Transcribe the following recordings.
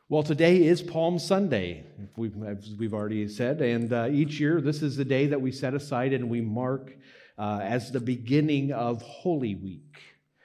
Well, today is Palm Sunday, as we've already said, and each year this is the day that we set aside and we mark as the beginning of Holy Week.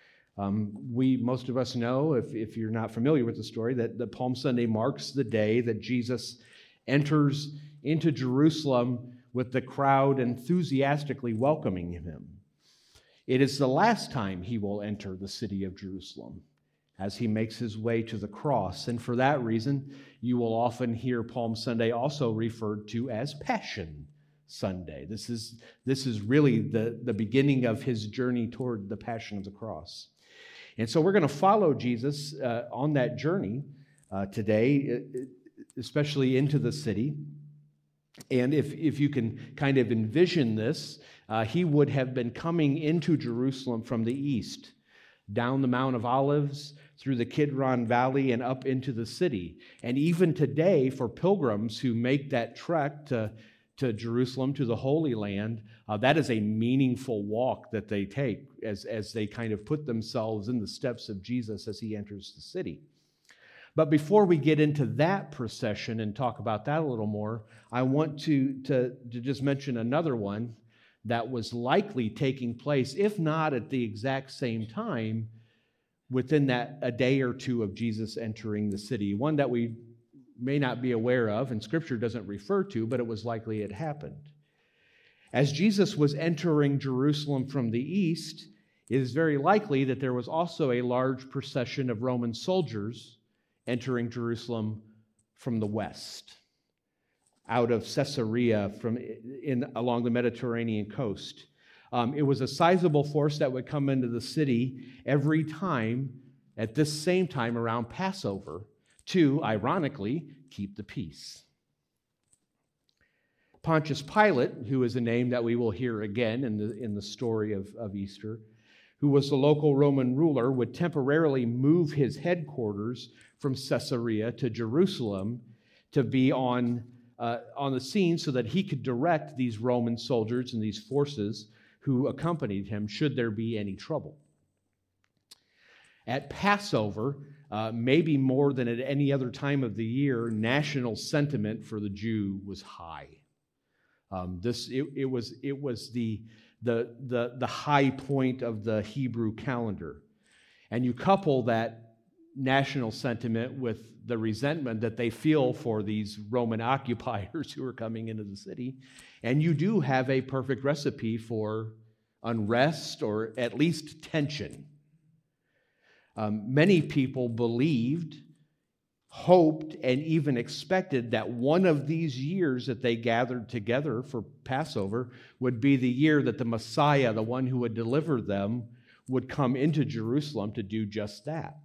Most of us know, if you're not familiar with the story, that the Palm Sunday marks the day that Jesus enters into Jerusalem with the crowd enthusiastically welcoming him. It is the last time he will enter the city of Jerusalem, as he makes his way to the cross. And for that reason, you will often hear Palm Sunday also referred to as Passion Sunday. This is really the beginning of his journey toward the Passion of the Cross. And so we're going to follow Jesus on that journey today, especially into the city. And if you can kind of envision this, he would have been coming into Jerusalem from the east, down the Mount of Olives, through the Kidron Valley and up into the city. And even today, for pilgrims who make that trek to Jerusalem, to the Holy Land, that is a meaningful walk that they take as they kind of put themselves in the steps of Jesus as he enters the city. But before we get into that procession and talk about that a little more, I want to just mention another one that was likely taking place, if not at the exact same time, within a day or two of Jesus entering the city. One that we may not be aware of, and Scripture doesn't refer to, but it was likely it happened. As Jesus was entering Jerusalem from the east, it is very likely that there was also a large procession of Roman soldiers entering Jerusalem from the west, out of Caesarea along the Mediterranean coast. It was a sizable force that would come into the city every time, at this same time around Passover, to, ironically, keep the peace. Pontius Pilate, who is a name that we will hear again in the story of Easter, who was the local Roman ruler, would temporarily move his headquarters from Caesarea to Jerusalem to be on the scene so that he could direct these Roman soldiers and these forces who accompanied him should there be any trouble. At Passover, maybe more than at any other time of the year, national sentiment for the Jew was high. It was the high point of the Hebrew calendar. And you couple that national sentiment with the resentment that they feel for these Roman occupiers who are coming into the city, and you do have a perfect recipe for unrest or at least tension. Many people believed, hoped, and even expected that one of these years that they gathered together for Passover would be the year that the Messiah, the one who would deliver them, would come into Jerusalem to do just that,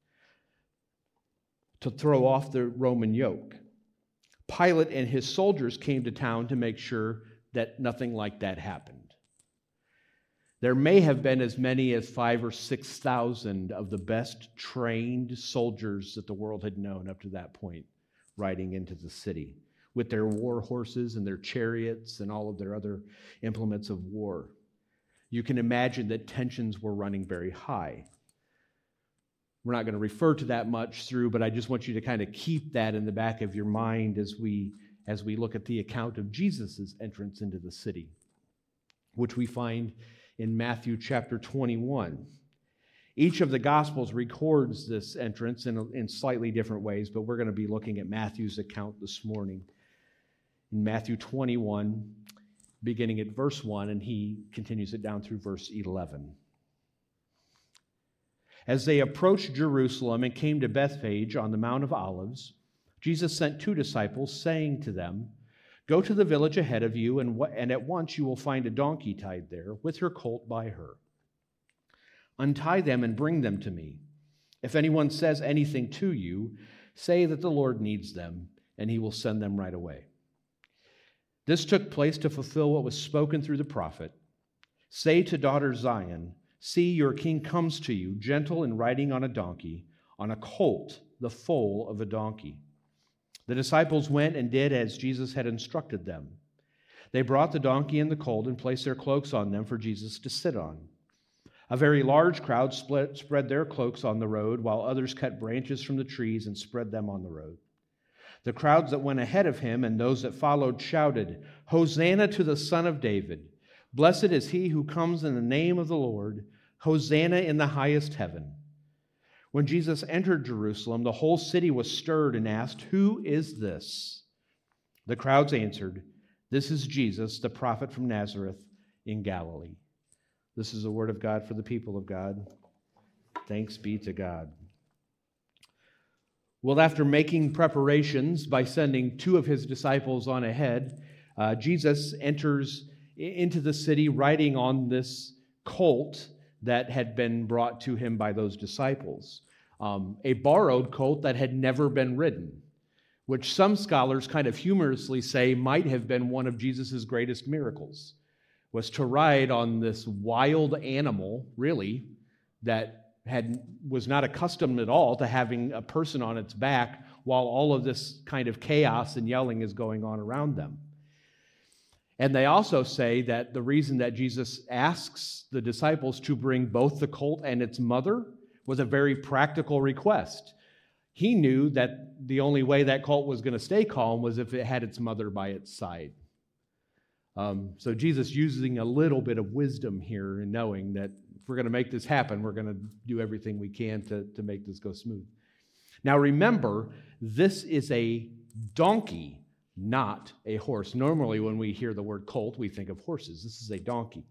to throw off the Roman yoke. Pilate and his soldiers came to town to make sure that nothing like that happened. There may have been as many as 5,000 or 6,000 of the best trained soldiers that the world had known up to that point riding into the city with their war horses and their chariots and all of their other implements of war. You can imagine that tensions were running very high. We're not going to refer to that much through, but I just want you to kind of keep that in the back of your mind as we look at the account of Jesus' entrance into the city, which we find in Matthew chapter 21. Each of the Gospels records this entrance in slightly different ways, but we're going to be looking at Matthew's account this morning. In Matthew 21, beginning at verse 1, and he continues it down through verse 11. As they approached Jerusalem and came to Bethphage on the Mount of Olives, Jesus sent 2 disciples, saying to them, "Go to the village ahead of you, and at once you will find a donkey tied there, with her colt by her. Untie them and bring them to me. If anyone says anything to you, say that the Lord needs them, and he will send them right away." This took place to fulfill what was spoken through the prophet. "Say to daughter Zion, see, your king comes to you, gentle and riding on a donkey, on a colt, the foal of a donkey." The disciples went and did as Jesus had instructed them. They brought the donkey and the colt and placed their cloaks on them for Jesus to sit on. A very large crowd spread their cloaks on the road, while others cut branches from the trees and spread them on the road. The crowds that went ahead of him and those that followed shouted, "Hosanna to the Son of David! Blessed is he who comes in the name of the Lord! Hosanna in the highest heaven!" When Jesus entered Jerusalem, the whole city was stirred and asked, "Who is this?" The crowds answered, "This is Jesus, the prophet from Nazareth in Galilee." This is the word of God for the people of God. Thanks be to God. Well, after making preparations by sending two of his disciples on ahead, Jesus enters into the city riding on this colt that had been brought to him by those disciples. A borrowed colt that had never been ridden, which some scholars kind of humorously say might have been one of Jesus' greatest miracles, was to ride on this wild animal, really, that was not accustomed at all to having a person on its back while all of this kind of chaos and yelling is going on around them. And they also say that the reason that Jesus asks the disciples to bring both the colt and its mother was a very practical request. He knew that the only way that colt was going to stay calm was if it had its mother by its side. So Jesus using a little bit of wisdom here and knowing that if we're going to make this happen, we're going to do everything we can to make this go smooth. Now remember, this is a donkey, not a horse. Normally when we hear the word colt, we think of horses. This is a donkey.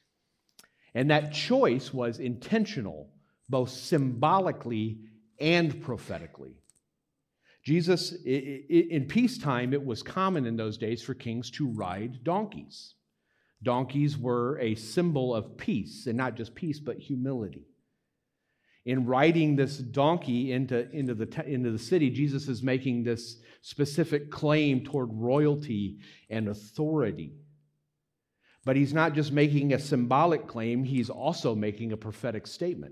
And that choice was intentional, both symbolically and prophetically. Jesus, in peacetime, it was common in those days for kings to ride donkeys. Donkeys were a symbol of peace, and not just peace, but humility. In riding this donkey into the city, Jesus is making this specific claim toward royalty and authority. But he's not just making a symbolic claim, he's also making a prophetic statement.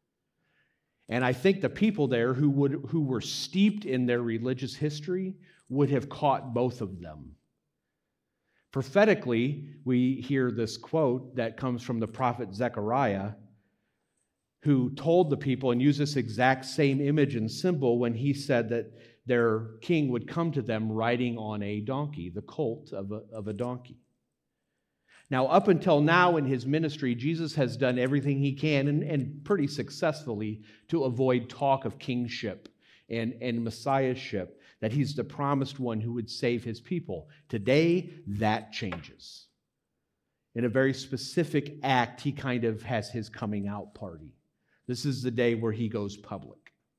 And I think the people there who were steeped in their religious history would have caught both of them. Prophetically, we hear this quote that comes from the prophet Zechariah, who told the people and used this exact same image and symbol when he said that their king would come to them riding on a donkey, the colt of a donkey. Now, up until now in his ministry, Jesus has done everything he can, and pretty successfully, to avoid talk of kingship and messiahship, that he's the promised one who would save his people. Today, that changes. In a very specific act, he kind of has his coming out party. This is the day where he goes public.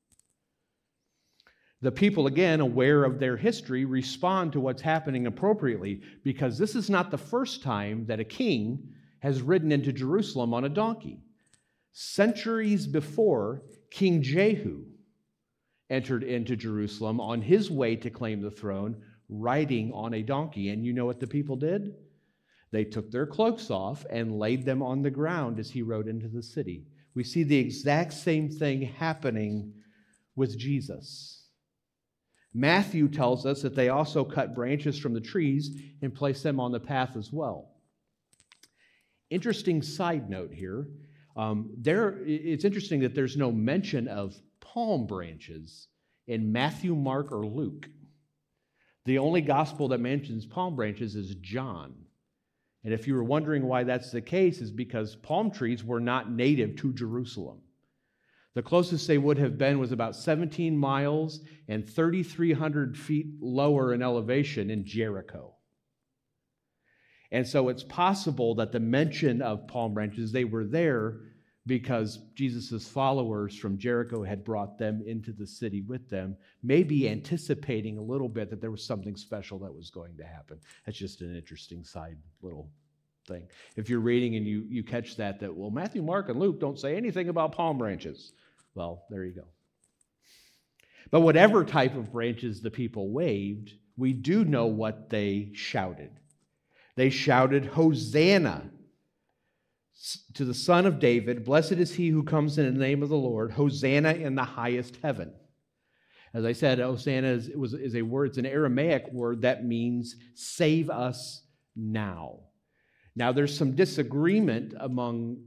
The people, again, aware of their history, respond to what's happening appropriately, because this is not the first time that a king has ridden into Jerusalem on a donkey. Centuries before, King Jehu entered into Jerusalem on his way to claim the throne, riding on a donkey. And you know what the people did? They took their cloaks off and laid them on the ground as he rode into the city. We see the exact same thing happening with Jesus. Matthew tells us that they also cut branches from the trees and placed them on the path as well. Interesting side note here. It's interesting that there's no mention of palm branches in Matthew, Mark, or Luke. The only gospel that mentions palm branches is John. And if you were wondering why that's the case, is because palm trees were not native to Jerusalem. The closest they would have been was about 17 miles and 3,300 feet lower in elevation in Jericho. And so it's possible that the mention of palm branches, they were there because Jesus' followers from Jericho had brought them into the city with them, maybe anticipating a little bit that there was something special that was going to happen. That's just an interesting side little thing. If you're reading and you catch that, well, Matthew, Mark, and Luke don't say anything about palm branches. Well, there you go. But whatever type of branches the people waved, we do know what they shouted. They shouted, "Hosanna to the Son of David. Blessed is he who comes in the name of the Lord. Hosanna in the highest heaven." As I said, Hosanna is a word, it's an Aramaic word that means save us now. Now, there's some disagreement among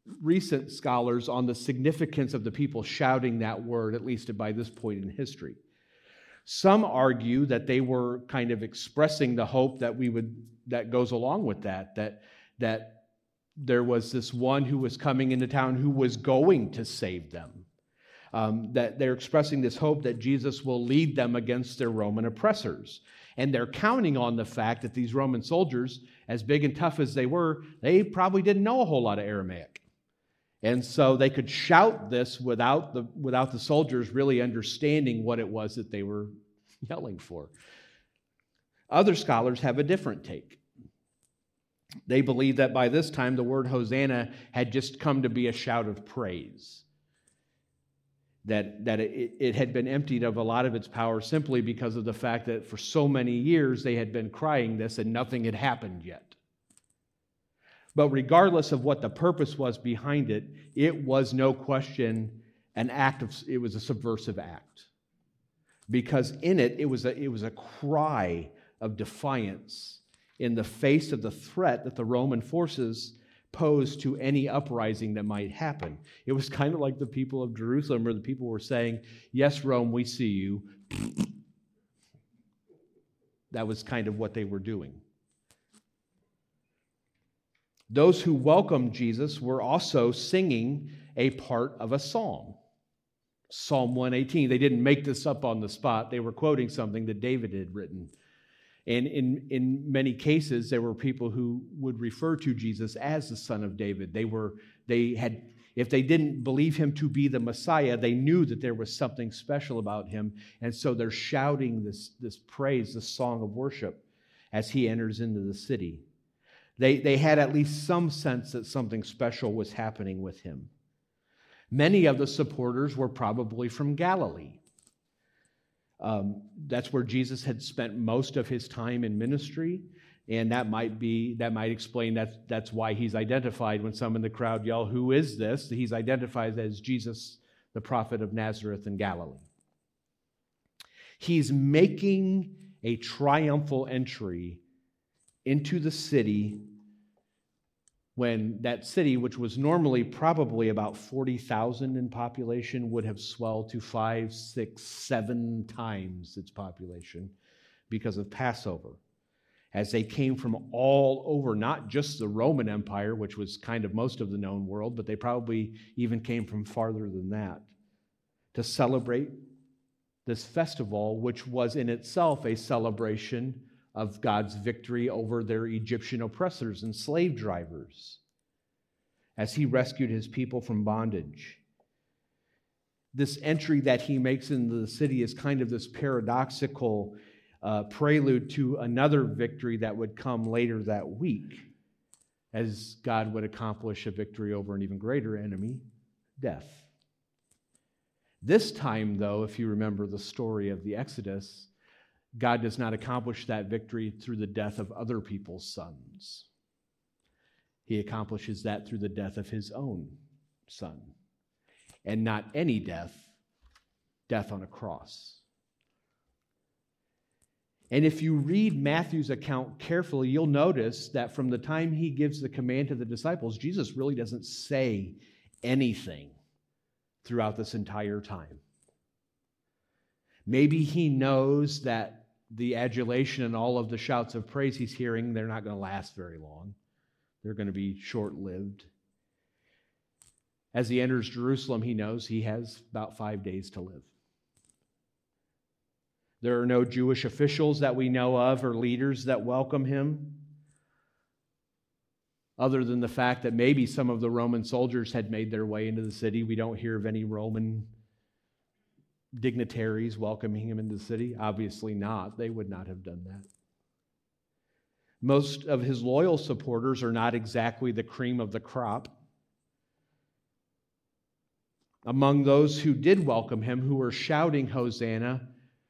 recent scholars on the significance of the people shouting that word, at least by this point in history. Some argue that they were kind of expressing the hope that goes along with that there was this one who was coming into town who was going to save them. That they're expressing this hope that Jesus will lead them against their Roman oppressors. And they're counting on the fact that these Roman soldiers, as big and tough as they were, they probably didn't know a whole lot of Aramaic. And so they could shout this without the soldiers really understanding what it was that they were yelling for. Other scholars have a different take. They believe that by this time the word Hosanna had just come to be a shout of praise. That it had been emptied of a lot of its power simply because of the fact that for so many years they had been crying this and nothing had happened yet. But regardless of what the purpose was behind it, it was no question it was a subversive act. Because in it was a cry of defiance in the face of the threat that the Roman forces posed to any uprising that might happen. It was kind of like the people of Jerusalem, where the people were saying, "Yes, Rome, we see you." That was kind of what they were doing. Those who welcomed Jesus were also singing a part of a psalm. Psalm 118. They didn't make this up on the spot. They were quoting something that David had written. And in many cases, there were people who would refer to Jesus as the Son of David. If they didn't believe him to be the Messiah, they knew that there was something special about him. And so they're shouting this praise, this song of worship, as he enters into the city. They had at least some sense that something special was happening with him. Many of the supporters were probably from Galilee. That's where Jesus had spent most of his time in ministry, and that might explain that's why he's identified when some in the crowd yell, "Who is this?" He's identified as Jesus, the prophet of Nazareth in Galilee. He's making a triumphal entry into the city when that city, which was normally probably about 40,000 in population, would have swelled to 5, 6, 7 times its population because of Passover. As they came from all over, not just the Roman Empire, which was kind of most of the known world, but they probably even came from farther than that, to celebrate this festival, which was in itself a celebration of God's victory over their Egyptian oppressors and slave drivers as he rescued his people from bondage. This entry that he makes into the city is kind of this paradoxical prelude to another victory that would come later that week, as God would accomplish a victory over an even greater enemy, death. This time, though, if you remember the story of the Exodus, God does not accomplish that victory through the death of other people's sons. He accomplishes that through the death of his own son. And not any death on a cross. And if you read Matthew's account carefully, you'll notice that from the time he gives the command to the disciples, Jesus really doesn't say anything throughout this entire time. Maybe he knows that the adulation and all of the shouts of praise he's hearing, they're not going to last very long. They're going to be short-lived. As he enters Jerusalem, he knows he has about 5 days to live. There are no Jewish officials that we know of or leaders that welcome him, other than the fact that maybe some of the Roman soldiers had made their way into the city. We don't hear of any Roman dignitaries welcoming him into the city. Obviously not. They would not have done that. Most of his loyal supporters are not exactly the cream of the crop. Among those who did welcome him, who were shouting Hosanna,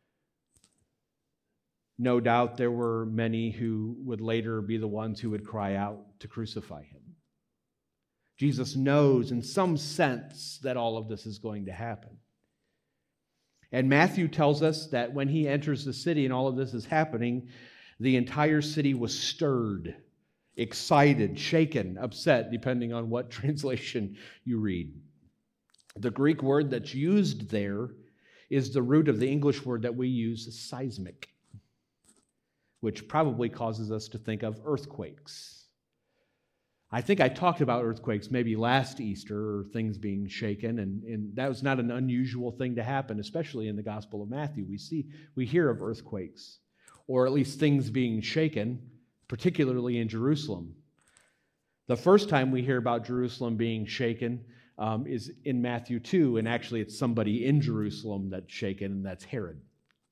no doubt there were many who would later be the ones who would cry out to crucify him. Jesus knows in some sense that all of this is going to happen. And Matthew tells us that when he enters the city and all of this is happening, the entire city was stirred. excited, shaken, upset, depending on what translation you read. The Greek word that's used there is the root of the English word that we use, seismic, which probably causes us to think of earthquakes. I think I talked about earthquakes maybe last Easter, or things being shaken, and that was not an unusual thing to happen, especially in the Gospel of Matthew. We hear of earthquakes, or at least things being shaken, particularly in Jerusalem. The first time we hear about Jerusalem being shaken is in Matthew 2, and actually it's somebody in Jerusalem that's shaken, and that's Herod.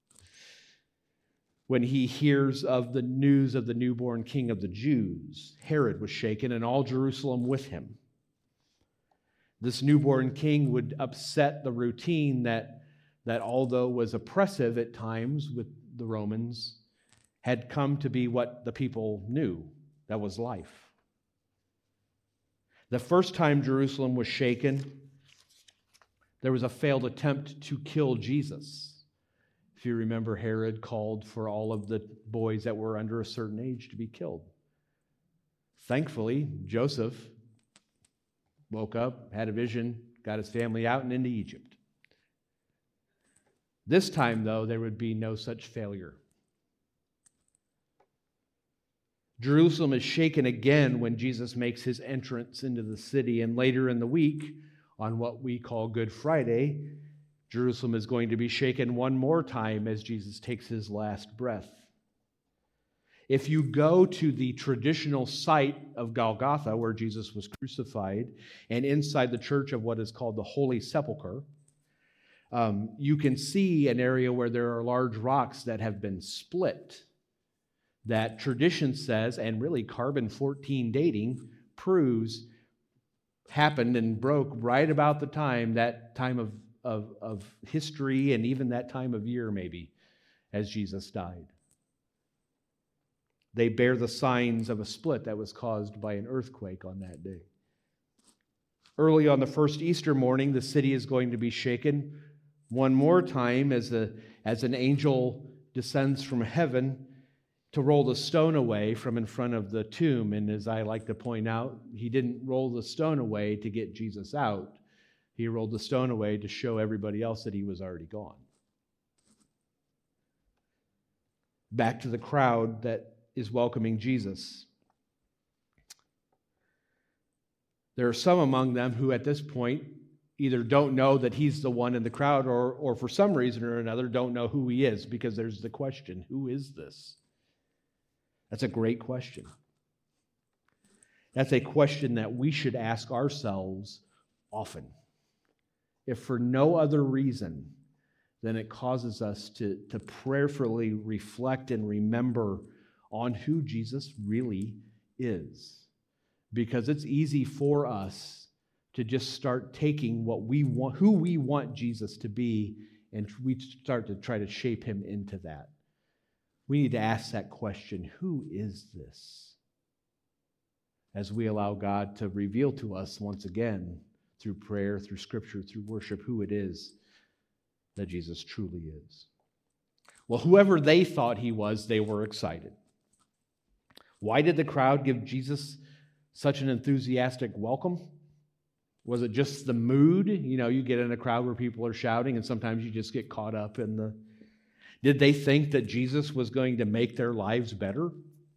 When he hears of the news of the newborn king of the Jews, Herod was shaken, and all Jerusalem with him. This newborn king would upset the routine that although was oppressive at times with the Romans, had come to be what the people knew, that was life. The first time Jerusalem was shaken, there was a failed attempt to kill Jesus. If you remember, Herod called for all of the boys that were under a certain age to be killed. Thankfully, Joseph woke up, had a vision, got his family out and into Egypt. This time, though, there would be no such failure. Jerusalem is shaken again when Jesus makes his entrance into the city, and later in the week, on what we call Good Friday, Jerusalem is going to be shaken one more time as Jesus takes his last breath. If you go to the traditional site of Golgotha, where Jesus was crucified, and inside the church of what is called the Holy Sepulchre, you can see an area where there are large rocks that have been split. That tradition says, and really carbon-14 dating proves, happened and broke right about the time, that time of history, and even that time of year maybe, as Jesus died. They bear the signs of a split that was caused by an earthquake on that day. Early on the first Easter morning, the city is going to be shaken one more time as an angel descends from heaven to roll the stone away from in front of the tomb. And as I like to point out, he didn't roll the stone away to get Jesus out. He rolled the stone away to show everybody else that he was already gone. Back to the crowd that is welcoming Jesus. There are some among them who at this point either don't know that he's the one in the crowd, or for some reason or another don't know who he is, because there's the question, who is this? That's a great question. That's a question that we should ask ourselves often, if for no other reason than it causes us to prayerfully reflect and remember on who Jesus really is. Because it's easy for us to just start taking what we want, who we want Jesus to be, and we start to try to shape him into that. We need to ask that question, who is this? As we allow God to reveal to us once again, through prayer, through Scripture, through worship, who it is that Jesus truly is. Well, whoever they thought he was, they were excited. Why did the crowd give Jesus such an enthusiastic welcome? Was it just the mood? You know, you get in a crowd where people are shouting, and sometimes you just get caught up in the... Did they think that Jesus was going to make their lives better?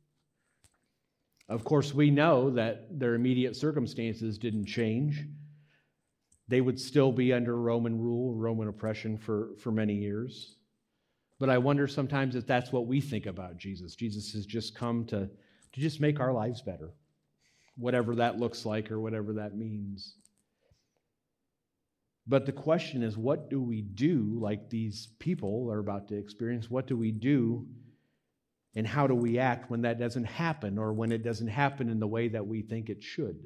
Of course, we know that their immediate circumstances didn't change. They would still be under Roman rule, Roman oppression for many years. But I wonder sometimes if that's what we think about Jesus. Jesus has just come to just make our lives better, whatever that looks like or whatever that means. But the question is, what do we do, like these people are about to experience? What do we do, and how do we act when that doesn't happen, or when it doesn't happen in the way that we think it should?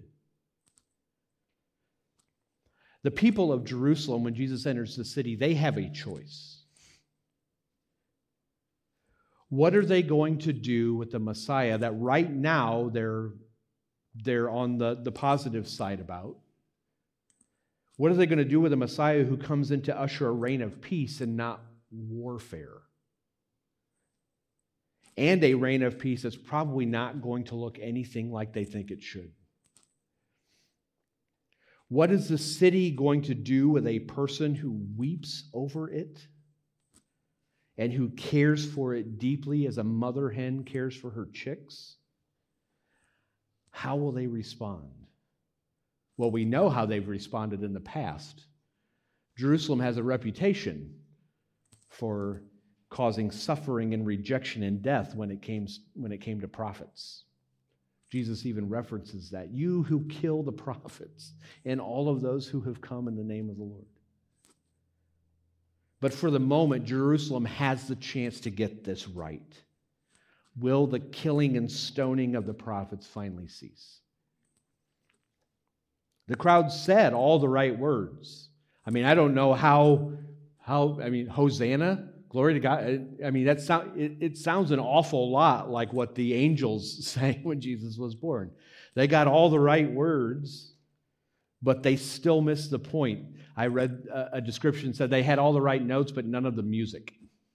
The people of Jerusalem, when Jesus enters the city, they have a choice. What are they going to do with the Messiah that right now they're on the positive side about? What are they going to do with a Messiah who comes in to usher a reign of peace and not warfare? and a reign of peace that's probably not going to look anything like they think it should. What is the city going to do with a person who weeps over it and who cares for it deeply as a mother hen cares for her chicks? How will they respond? Well, we know how they've responded in the past. Jerusalem has a reputation for causing suffering and rejection and death when it came to prophets. Jesus even references that. You who kill the prophets and all of those who have come in the name of the Lord. But for the moment, Jerusalem has the chance to get this right. Will the killing and stoning of the prophets finally cease? The crowd said all the right words. I mean, I don't know how Hosanna, glory to God. I mean, it sounds an awful lot like what the angels sang when Jesus was born. They got all the right words, but they still missed the point. I read a description that said they had all the right notes, but none of the music.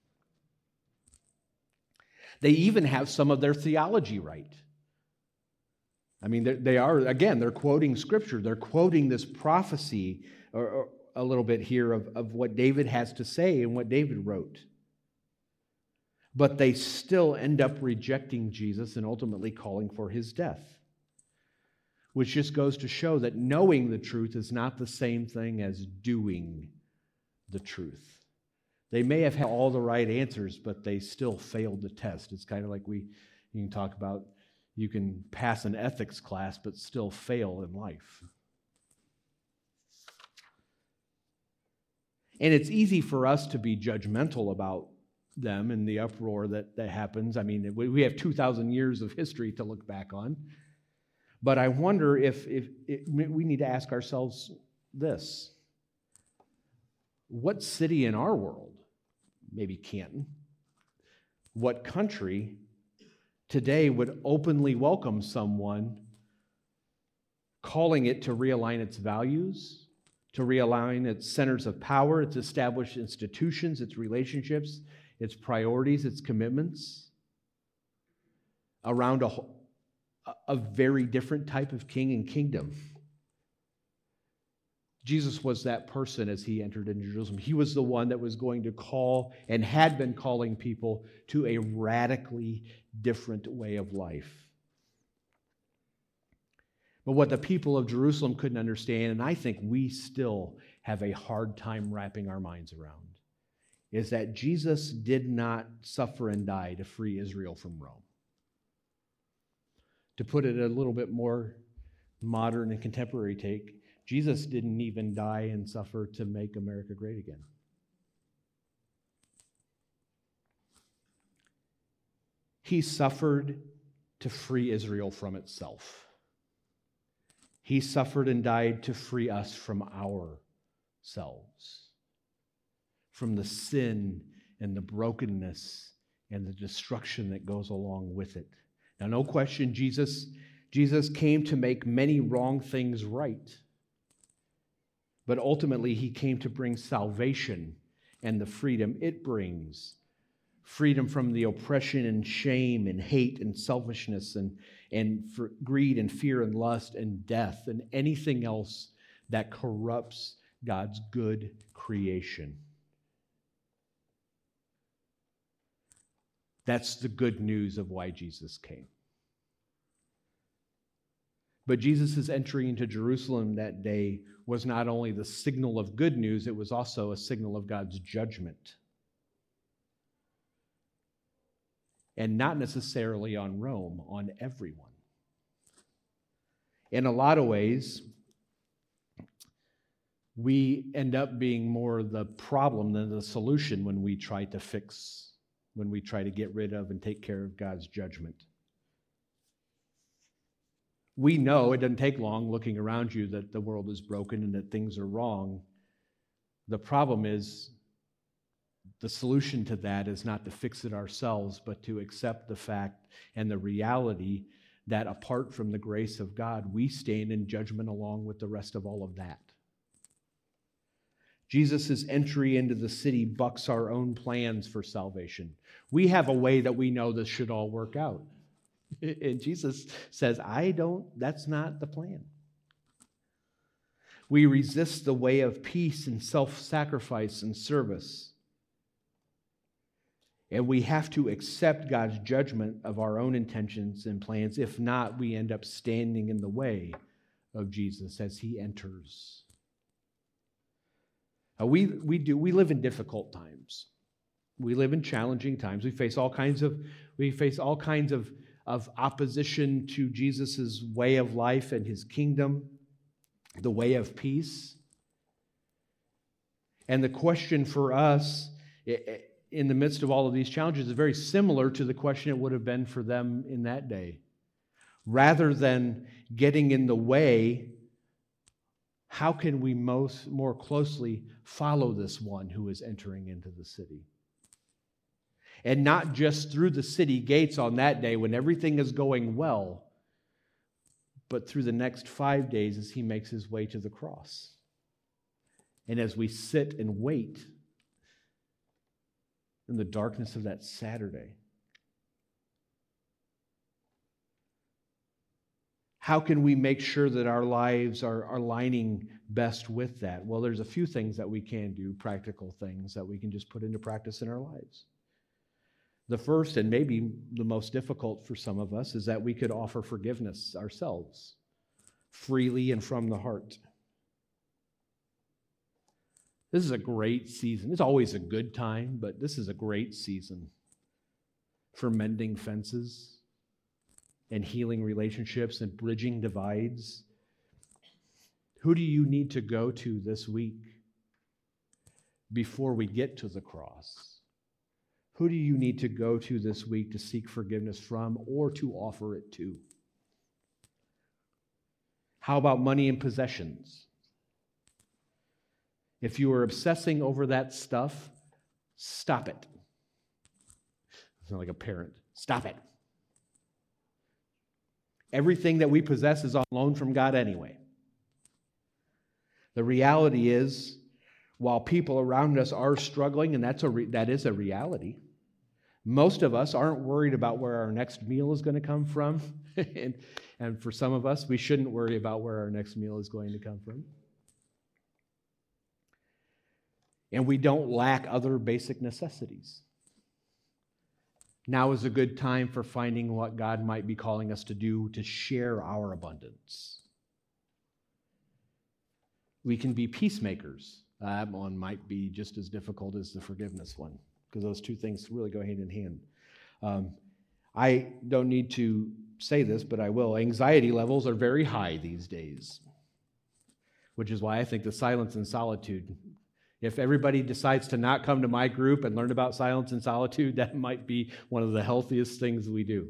They even have some of their theology right. I mean, they're quoting Scripture. They're quoting this prophecy or a little bit here of what David has to say and what David wrote. But they still end up rejecting Jesus and ultimately calling for his death, which just goes to show that knowing the truth is not the same thing as doing the truth. They may have had all the right answers, but they still failed the test. It's kind of like you can talk about, you can pass an ethics class, but still fail in life. And it's easy for us to be judgmental about them and the uproar that happens. I mean, we have 2,000 years of history to look back on. But I wonder if we need to ask ourselves this. What city in our world, maybe Canton, what country today would openly welcome someone calling it to realign its values, to realign its centers of power, its established institutions, its relationships, its priorities, its commitments around a very different type of king and kingdom? Jesus was that person as he entered into Jerusalem. He was the one that was going to call and had been calling people to a radically different way of life. But what the people of Jerusalem couldn't understand, and I think we still have a hard time wrapping our minds around, is that Jesus did not suffer and die to free Israel from Rome. To put it a little bit more modern and contemporary take, Jesus didn't even die and suffer to make America great again. He suffered to free Israel from itself. He suffered and died to free us from ourselves, from the sin and the brokenness and the destruction that goes along with it. Now, no question, Jesus came to make many wrong things right. But ultimately, he came to bring salvation and the freedom it brings. Freedom from the oppression and shame and hate and selfishness and for greed and fear and lust and death and anything else that corrupts God's good creation. That's the good news of why Jesus came. But Jesus' entry into Jerusalem that day was not only the signal of good news, it was also a signal of God's judgment. And not necessarily on Rome, on everyone. In a lot of ways, we end up being more the problem than the solution when we try to get rid of and take care of God's judgment. We know it doesn't take long looking around you that the world is broken and that things are wrong. The problem is, the solution to that is not to fix it ourselves, but to accept the fact and the reality that apart from the grace of God, we stand in judgment along with the rest of all of that. Jesus' entry into the city bucks our own plans for salvation. We have a way that we know this should all work out. And Jesus says, that's not the plan. We resist the way of peace and self-sacrifice and service. And we have to accept God's judgment of our own intentions and plans. If not, we end up standing in the way of Jesus as he enters. We live in difficult times. We live in challenging times. We face all kinds of opposition to Jesus' way of life and his kingdom, the way of peace. And the question for us in the midst of all of these challenges is very similar to the question it would have been for them in that day. Rather than getting in the way, how can we more closely follow this one who is entering into the city? And not just through the city gates on that day when everything is going well, but through the next 5 days as he makes his way to the cross. And as we sit and wait in the darkness of that Saturday. How can we make sure that our lives are aligning best with that? Well, there's a few things that we can do, practical things that we can just put into practice in our lives. The first, and maybe the most difficult for some of us, is that we could offer forgiveness ourselves, freely and from the heart. This is a great season. It's always a good time, but this is a great season for mending fences and healing relationships and bridging divides. Who do you need to go to this week before we get to the cross? Who do you need to go to this week to seek forgiveness from or to offer it to? How about money and possessions? If you are obsessing over that stuff, stop it. It's not like a parent. Stop it. Everything that we possess is on loan from God anyway. The reality is, while people around us are struggling, and that is a reality, most of us aren't worried about where our next meal is going to come from. and for some of us, we shouldn't worry about where our next meal is going to come from. And we don't lack other basic necessities. Now is a good time for finding what God might be calling us to do to share our abundance. We can be peacemakers. That one might be just as difficult as the forgiveness one, because those two things really go hand in hand. I don't need to say this, but I will. Anxiety levels are very high these days, which is why I think the silence and solitude, if everybody decides to not come to my group and learn about silence and solitude, that might be one of the healthiest things we do.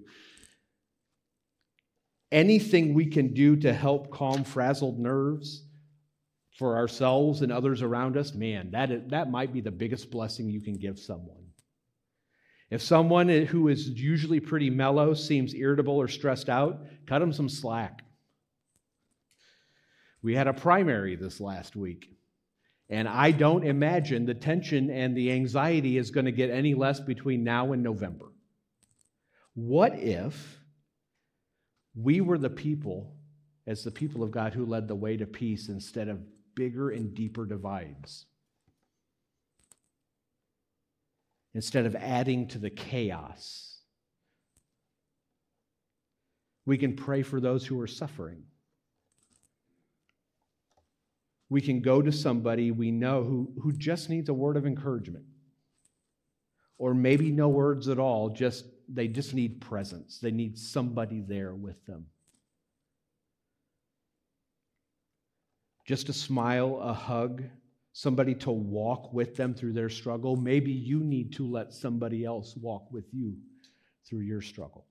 Anything we can do to help calm frazzled nerves for ourselves and others around us, man, that might be the biggest blessing you can give someone. If someone who is usually pretty mellow seems irritable or stressed out, cut them some slack. We had a primary this last week. And I don't imagine the tension and the anxiety is going to get any less between now and November. What if we were the people, as the people of God, who led the way to peace instead of bigger and deeper divides? Instead of adding to the chaos. We can pray for those who are suffering. We can go to somebody we know who just needs a word of encouragement. Or maybe no words at all, they just need presence. They need somebody there with them. Just a smile, a hug, somebody to walk with them through their struggle. Maybe you need to let somebody else walk with you through your struggle.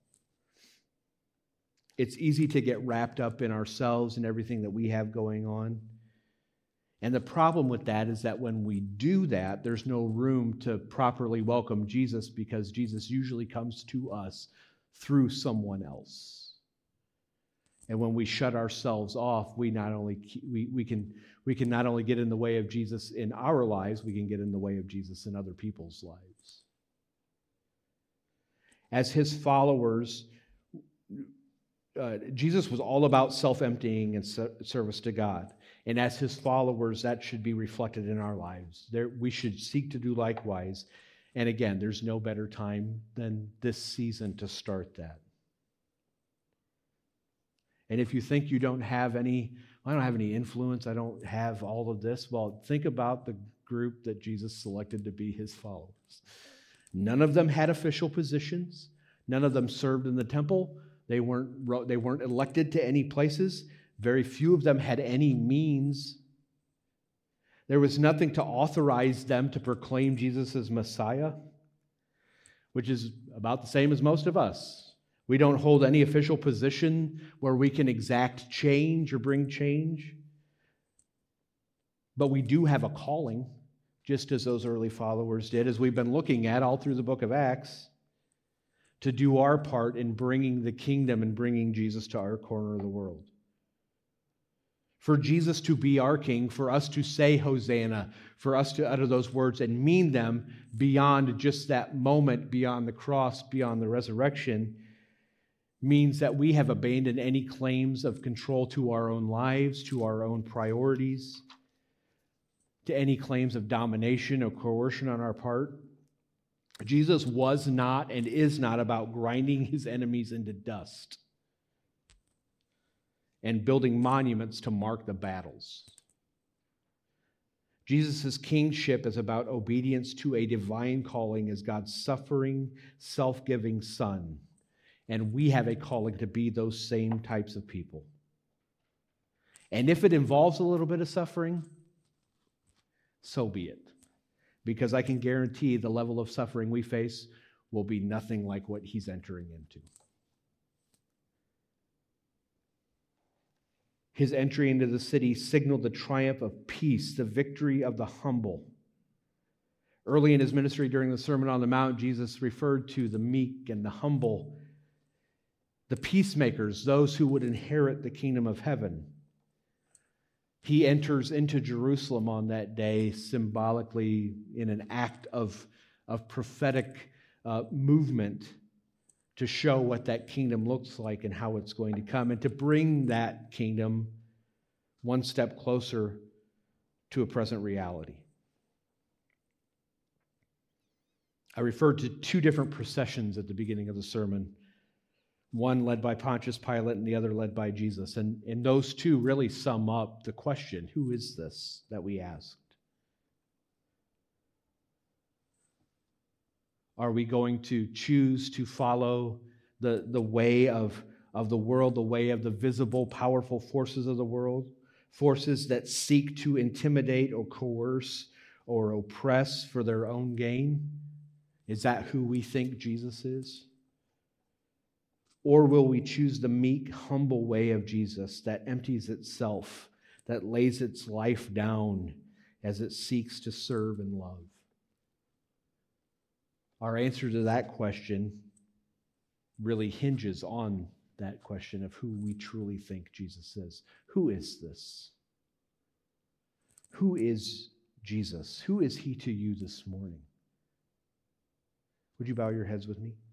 It's easy to get wrapped up in ourselves and everything that we have going on. And the problem with that is that when we do that, there's no room to properly welcome Jesus, because Jesus usually comes to us through someone else. And when we shut ourselves off, we can not only get in the way of Jesus in our lives, we can get in the way of Jesus in other people's lives. As his followers, Jesus was all about self-emptying and service to God. And as his followers, that should be reflected in our lives. We should seek to do likewise. And again, there's no better time than this season to start that. And if you think you don't have any, I don't have any influence, I don't have all of this, well, think about the group that Jesus selected to be his followers. None of them had official positions. None of them served in the temple. They weren't elected to any places. Very few of them had any means. There was nothing to authorize them to proclaim Jesus as Messiah, which is about the same as most of us. We don't hold any official position where we can exact change or bring change. But we do have a calling, just as those early followers did, as we've been looking at all through the book of Acts, to do our part in bringing the kingdom and bringing Jesus to our corner of the world. For Jesus to be our king, for us to say Hosanna, for us to utter those words and mean them beyond just that moment, beyond the cross, beyond the resurrection, means that we have abandoned any claims of control to our own lives, to our own priorities, to any claims of domination or coercion on our part. Jesus was not and is not about grinding his enemies into dust and building monuments to mark the battles. Jesus' kingship is about obedience to a divine calling as God's suffering, self-giving Son. And we have a calling to be those same types of people. And if it involves a little bit of suffering, so be it. Because I can guarantee the level of suffering we face will be nothing like what he's entering into. His entry into the city signaled the triumph of peace, the victory of the humble. Early in his ministry during the Sermon on the Mount, Jesus referred to the meek and the humble, the peacemakers, those who would inherit the kingdom of heaven. He enters into Jerusalem on that day symbolically in an act of prophetic movement to show what that kingdom looks like and how it's going to come, and to bring that kingdom one step closer to a present reality. I referred to two different processions at the beginning of the sermon. One led by Pontius Pilate and the other led by Jesus. And those two really sum up the question, who is this that we asked? Are we going to choose to follow the way of the world, the way of the visible, powerful forces of the world, forces that seek to intimidate or coerce or oppress for their own gain? Is that who we think Jesus is? Or will we choose the meek, humble way of Jesus that empties itself, that lays its life down as it seeks to serve and love? Our answer to that question really hinges on that question of who we truly think Jesus is. Who is this? Who is Jesus? Who is he to you this morning? Would you bow your heads with me?